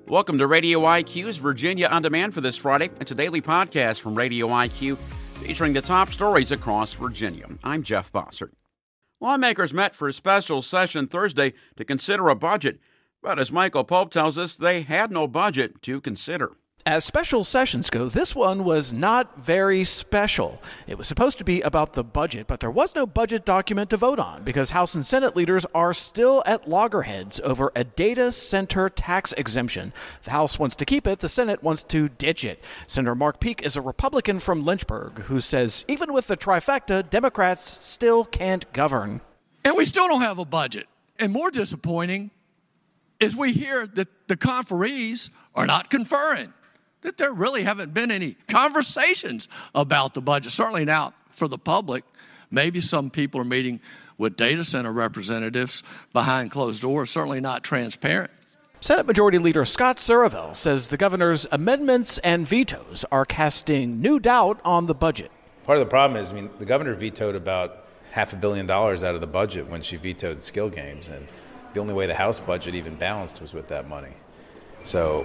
Welcome to Radio IQ's Virginia On Demand for this Friday. It's a daily podcast from Radio IQ featuring the top stories across Virginia. I'm Jeff Bossert. Lawmakers met for a special session Thursday to consider a budget, but as Michael Pope tells us, they had no budget to consider. As special sessions go, this one was not very special. It was supposed to be about the budget, but there was no budget document to vote on because House and Senate leaders are still at loggerheads over a data center tax exemption. The House wants to keep it, the Senate wants to ditch it. Senator Mark Peake is a Republican from Lynchburg who says even with the trifecta, Democrats still can't govern. And we still don't have a budget. And more disappointing is we hear that the conferees are not conferring, that there really haven't been any conversations about the budget. Certainly not for the public. Maybe some people are meeting with data center representatives behind closed doors, certainly not transparent. Senate Majority Leader Scott Surreville says the governor's amendments and vetoes are casting new doubt on the budget. Part of the problem is, the governor vetoed about $500 million out of the budget when she vetoed skill games, and the only way the House budget even balanced was with that money. So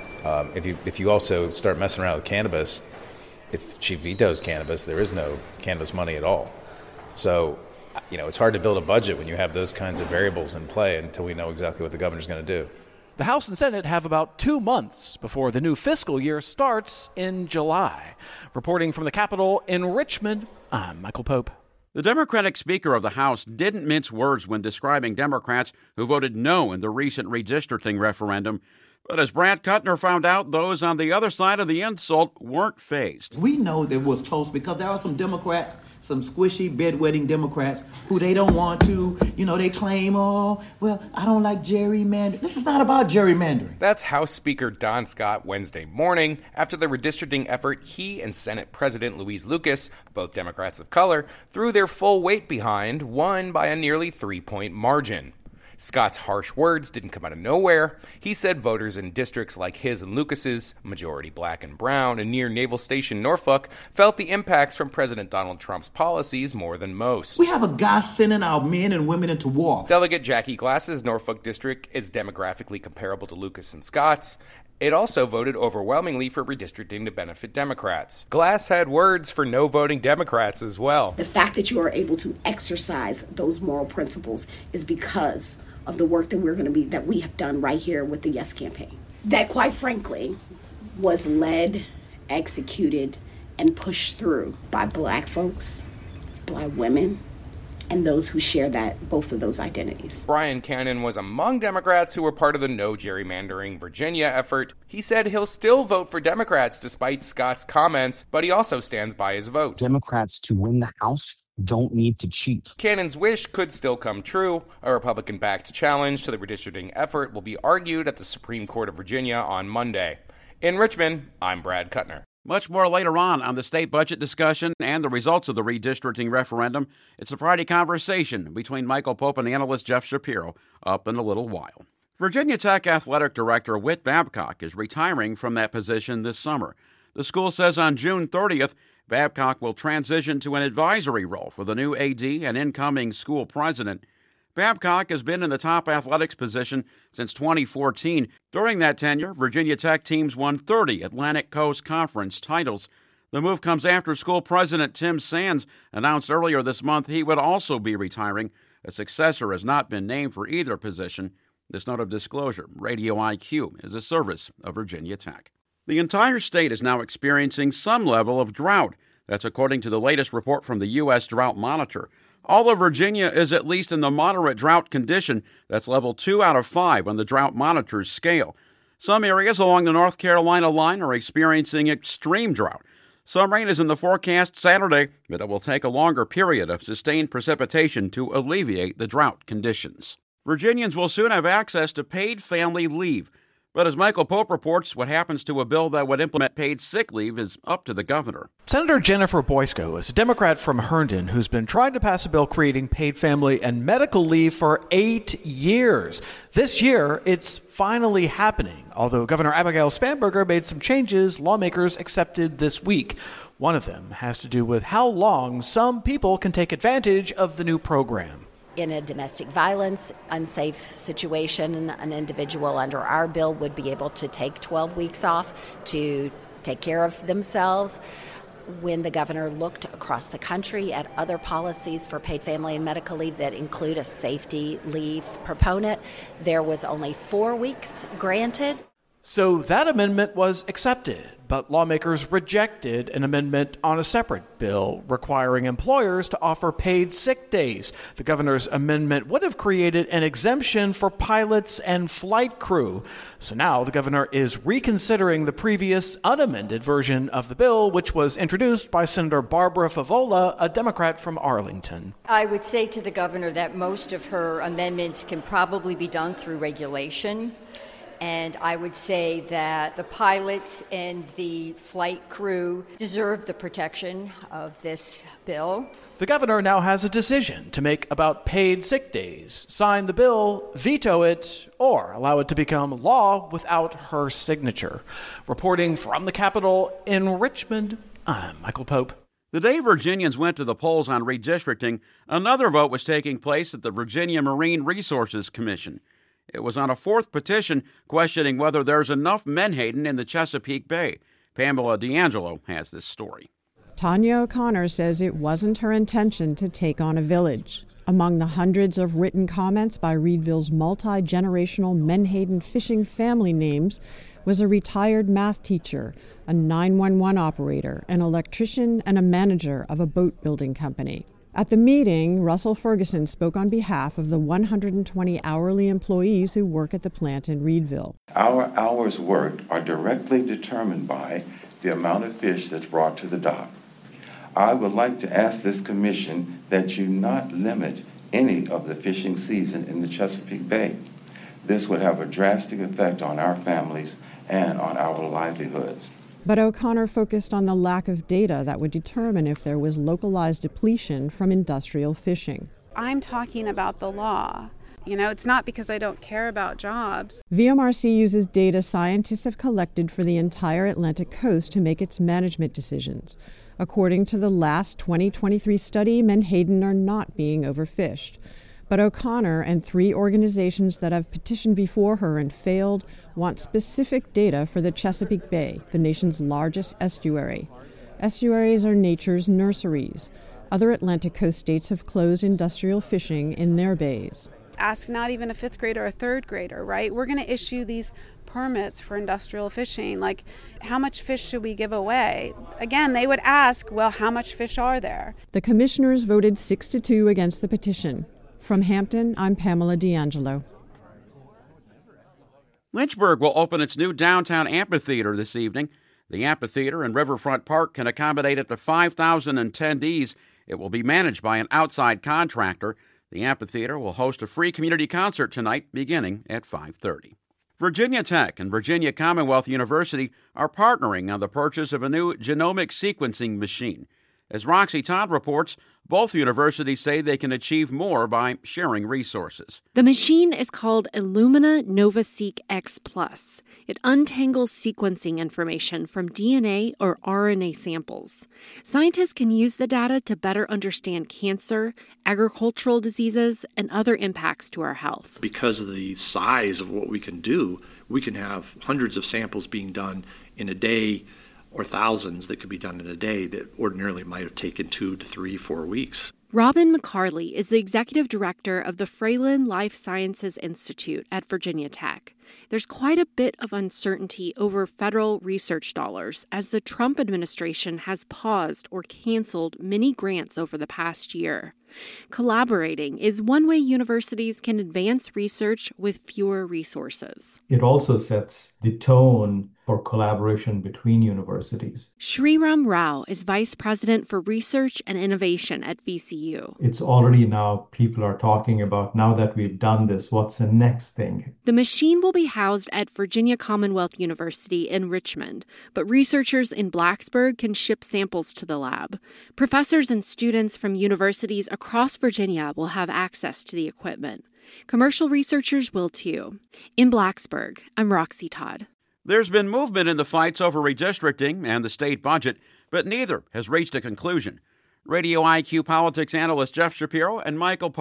if you also start messing around with cannabis, if she vetoes cannabis, there is no cannabis money at all. So, it's hard to build a budget when you have those kinds of variables in play until we know exactly what the governor's going to do. The House and Senate have about 2 months before the new fiscal year starts in July. Reporting from the Capitol in Richmond, I'm Michael Pope. The Democratic Speaker of the House didn't mince words when describing Democrats who voted no in the recent redistricting referendum. But as Brad Kuttner found out, those on the other side of the insult weren't fazed. We know that it was close because there are some Democrats, some squishy, bedwetting Democrats who they don't want to, they claim, I don't like gerrymandering. This is not about gerrymandering. That's House Speaker Don Scott Wednesday morning after the redistricting effort he and Senate President Louise Lucas, both Democrats of color, threw their full weight behind, won by a nearly 3-point margin. Scott's harsh words didn't come out of nowhere. He said voters in districts like his and Lucas's, majority black and brown, and near Naval Station Norfolk, felt the impacts from President Donald Trump's policies more than most. We have a guy sending our men and women into war. Delegate Jackie Glass's Norfolk district is demographically comparable to Lucas and Scott's. It also voted overwhelmingly for redistricting to benefit Democrats. Glass had words for no-voting Democrats as well. The fact that you are able to exercise those moral principles is because of the work that we have done right here with the Yes campaign. That, quite frankly, was led, executed, and pushed through by black folks, black women, and those who share both of those identities. Brian Cannon was among Democrats who were part of the No Gerrymandering Virginia effort. He said he'll still vote for Democrats despite Scott's comments, but he also stands by his vote. Democrats to win the House don't need to cheat. Cannon's wish could still come true. A Republican-backed challenge to the redistricting effort will be argued at the Supreme Court of Virginia on Monday. In Richmond, I'm Brad Kuttner. Much more later on the state budget discussion and the results of the redistricting referendum. It's a Friday conversation between Michael Pope and analyst Jeff Shapiro up in a little while. Virginia Tech Athletic Director Whit Babcock is retiring from that position this summer. The school says on June 30th, Babcock will transition to an advisory role for the new AD and incoming school president. Babcock has been in the top athletics position since 2014. During that tenure, Virginia Tech teams won 30 Atlantic Coast Conference titles. The move comes after school president Tim Sands announced earlier this month he would also be retiring. A successor has not been named for either position. This note of disclosure, Radio IQ is a service of Virginia Tech. The entire state is now experiencing some level of drought. That's according to the latest report from the U.S. Drought Monitor. All of Virginia is at least in the moderate drought condition. That's level 2 out of 5 on the Drought Monitor's scale. Some areas along the North Carolina line are experiencing extreme drought. Some rain is in the forecast Saturday, but it will take a longer period of sustained precipitation to alleviate the drought conditions. Virginians will soon have access to paid family leave. But as Michael Pope reports, what happens to a bill that would implement paid sick leave is up to the governor. Senator Jennifer Boysko is a Democrat from Herndon who's been trying to pass a bill creating paid family and medical leave for 8 years. This year, it's finally happening. Although Governor Abigail Spanberger made some changes lawmakers accepted this week. One of them has to do with how long some people can take advantage of the new program. In a domestic violence, unsafe situation, an individual under our bill would be able to take 12 weeks off to take care of themselves. When the governor looked across the country at other policies for paid family and medical leave that include a safety leave proponent, there was only 4 weeks granted. So that amendment was accepted, but lawmakers rejected an amendment on a separate bill requiring employers to offer paid sick days. The governor's amendment would have created an exemption for pilots and flight crew. So now the governor is reconsidering the previous unamended version of the bill, which was introduced by Senator Barbara Favola, a Democrat from Arlington. I would say to the governor that most of her amendments can probably be done through regulation. And I would say that the pilots and the flight crew deserve the protection of this bill. The governor now has a decision to make about paid sick days: sign the bill, veto it, or allow it to become law without her signature. Reporting from the Capitol in Richmond, I'm Michael Pope. The day Virginians went to the polls on redistricting, another vote was taking place at the Virginia Marine Resources Commission. It was on a fourth petition questioning whether there's enough menhaden in the Chesapeake Bay. Pamela D'Angelo has this story. Tanya O'Connor says it wasn't her intention to take on a village. Among the hundreds of written comments by Reedville's multi-generational menhaden fishing family names was a retired math teacher, a 911 operator, an electrician, and a manager of a boat building company. At the meeting, Russell Ferguson spoke on behalf of the 120 hourly employees who work at the plant in Reedville. Our hours worked are directly determined by the amount of fish that's brought to the dock. I would like to ask this commission that you not limit any of the fishing season in the Chesapeake Bay. This would have a drastic effect on our families and on our livelihoods. But O'Connor focused on the lack of data that would determine if there was localized depletion from industrial fishing. I'm talking about the law. It's not because I don't care about jobs. VMRC uses data scientists have collected for the entire Atlantic coast to make its management decisions. According to the last 2023 study, menhaden are not being overfished. But O'Connor and 3 organizations that have petitioned before her and failed want specific data for the Chesapeake Bay, the nation's largest estuary. Estuaries are nature's nurseries. Other Atlantic coast states have closed industrial fishing in their bays. Ask not even a 5th grader or a 3rd grader, right? We're going to issue these permits for industrial fishing. Like, how much fish should we give away? Again, they would ask, well, how much fish are there? The commissioners voted 6-2 against the petition. From Hampton, I'm Pamela D'Angelo. Lynchburg will open its new downtown amphitheater this evening. The amphitheater in Riverfront Park can accommodate up to 5,000 attendees. It will be managed by an outside contractor. The amphitheater will host a free community concert tonight beginning at 5:30. Virginia Tech and Virginia Commonwealth University are partnering on the purchase of a new genomic sequencing machine. As Roxy Todd reports, both universities say they can achieve more by sharing resources. The machine is called Illumina NovaSeq X Plus. It untangles sequencing information from DNA or RNA samples. Scientists can use the data to better understand cancer, agricultural diseases, and other impacts to our health. Because of the size of what we can do, we can have hundreds of samples being done in a day, or thousands that could be done in a day that ordinarily might have taken 2 to 3, 4 weeks. Robin McCarley is the executive director of the Fralin Life Sciences Institute at Virginia Tech. There's quite a bit of uncertainty over federal research dollars as the Trump administration has paused or canceled many grants over the past year. Collaborating is one way universities can advance research with fewer resources. It also sets the tone for collaboration between universities. Shriram Rao is Vice President for Research and Innovation at VCU. It's already now people are talking about, now that we've done this, what's the next thing? The machine will be housed at Virginia Commonwealth University in Richmond, but researchers in Blacksburg can ship samples to the lab. Professors and students from universities across Virginia will have access to the equipment. Commercial researchers will too. In Blacksburg, I'm Roxy Todd. There's been movement in the fights over redistricting and the state budget, but neither has reached a conclusion. Radio IQ politics analyst Jeff Shapiro and Michael Pope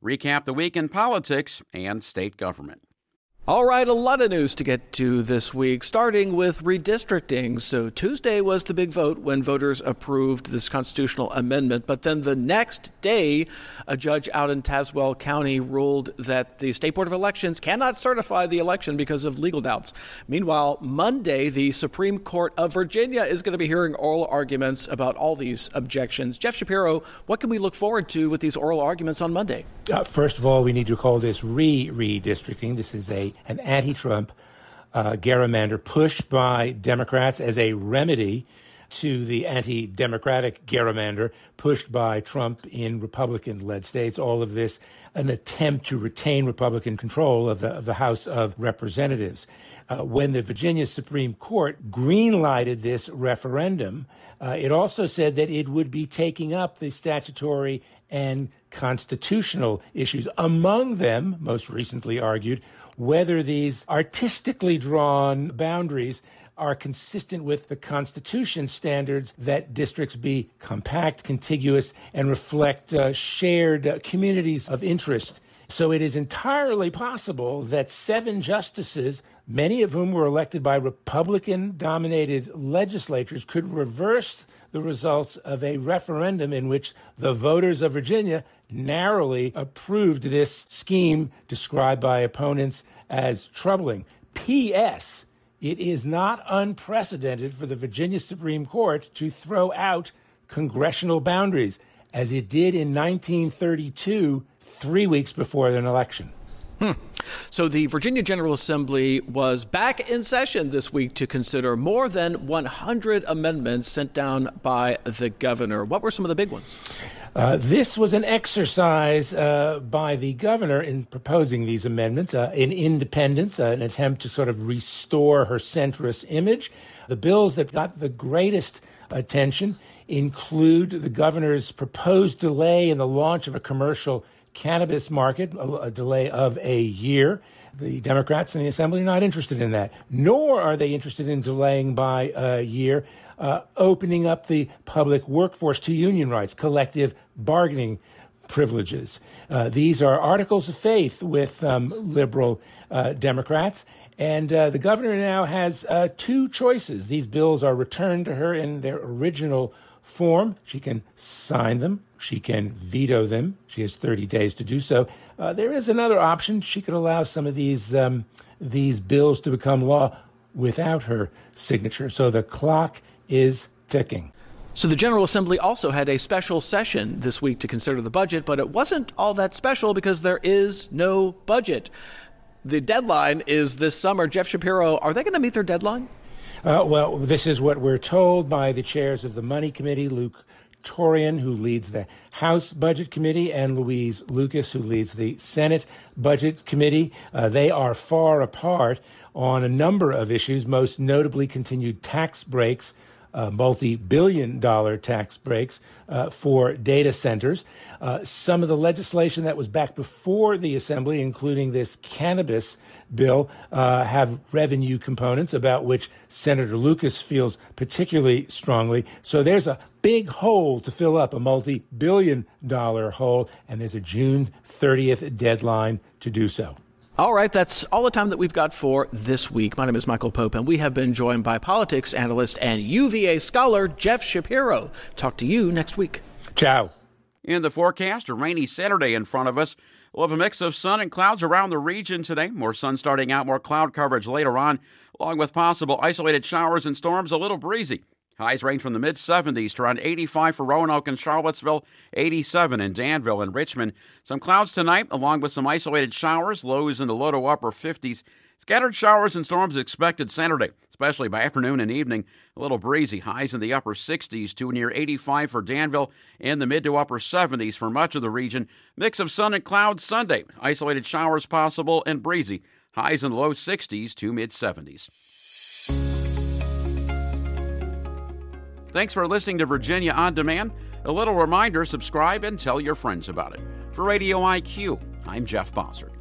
recap the week in politics and state government. All right, a lot of news to get to this week, starting with redistricting. So Tuesday was the big vote when voters approved this constitutional amendment. But then the next day, a judge out in Tazewell County ruled that the State Board of Elections cannot certify the election because of legal doubts. Meanwhile, Monday, the Supreme Court of Virginia is going to be hearing oral arguments about all these objections. Jeff Shapiro, what can we look forward to with these oral arguments on Monday? First of all, we need to call this redistricting. This is an anti-Trump gerrymander pushed by Democrats as a remedy to the anti-democratic gerrymander pushed by Trump in Republican-led states. All of this an attempt to retain Republican control of the House of Representatives. When the Virginia Supreme Court green-lighted this referendum, it also said that it would be taking up the statutory and constitutional issues. Among them, most recently argued, whether these artistically drawn boundaries are consistent with the Constitution standards that districts be compact, contiguous, and reflect shared communities of interest. So it is entirely possible that 7 justices, many of whom were elected by Republican-dominated legislatures, could reverse the results of a referendum in which the voters of Virginia narrowly approved this scheme described by opponents as troubling. P.S. It is not unprecedented for the Virginia Supreme Court to throw out congressional boundaries, as it did in 1932, 3 weeks before an election. So the Virginia General Assembly was back in session this week to consider more than 100 amendments sent down by the governor. What were some of the big ones? This was an exercise by the governor in proposing these amendments, in independence, an attempt to sort of restore her centrist image. The bills that got the greatest attention include the governor's proposed delay in the launch of a commercial cannabis market, a delay of a year. The Democrats in the Assembly are not interested in that, nor are they interested in delaying by a year, opening up the public workforce to union rights, collective bargaining privileges. These are articles of faith with liberal Democrats. And the governor now has 2 choices. These bills are returned to her in their original form. She can sign them. She can veto them. She has 30 days to do so. There is another option. She could allow some of these bills to become law without her signature. So the clock is ticking. So the General Assembly also had a special session this week to consider the budget, but it wasn't all that special because there is no budget. The deadline is this summer. Jeff Shapiro, are they going to meet their deadline? Well, this is what we're told by the chairs of the Money Committee, Luke Torian, who leads the House Budget Committee, and Louise Lucas, who leads the Senate Budget Committee. They are far apart on a number of issues, most notably continued tax breaks, multi-billion-dollar tax breaks for data centers. Some of the legislation that was back before the Assembly, including this cannabis bill, have revenue components about which Senator Lucas feels particularly strongly. So there's a big hole to fill up, a multi-billion-dollar hole, and there's a June 30th deadline to do so. All right, that's all the time that we've got for this week. My name is Michael Pope, and we have been joined by politics analyst and UVA scholar Jeff Shapiro. Talk to you next week. Ciao. In the forecast, a rainy Saturday in front of us. We'll have a mix of sun and clouds around the region today. More sun starting out, more cloud coverage later on, along with possible isolated showers and storms, a little breezy. Highs range from the mid-70s to around 85 for Roanoke and Charlottesville, 87 in Danville and Richmond. Some clouds tonight, along with some isolated showers, lows in the low to upper 50s. Scattered showers and storms expected Saturday, especially by afternoon and evening. A little breezy, highs in the upper 60s to near 85 for Danville, and the mid to upper 70s for much of the region. Mix of sun and clouds Sunday. Isolated showers possible and breezy. Highs in the low 60s to mid-70s. Thanks for listening to Virginia On Demand. A little reminder, subscribe and tell your friends about it. For Radio IQ, I'm Jeff Bossert.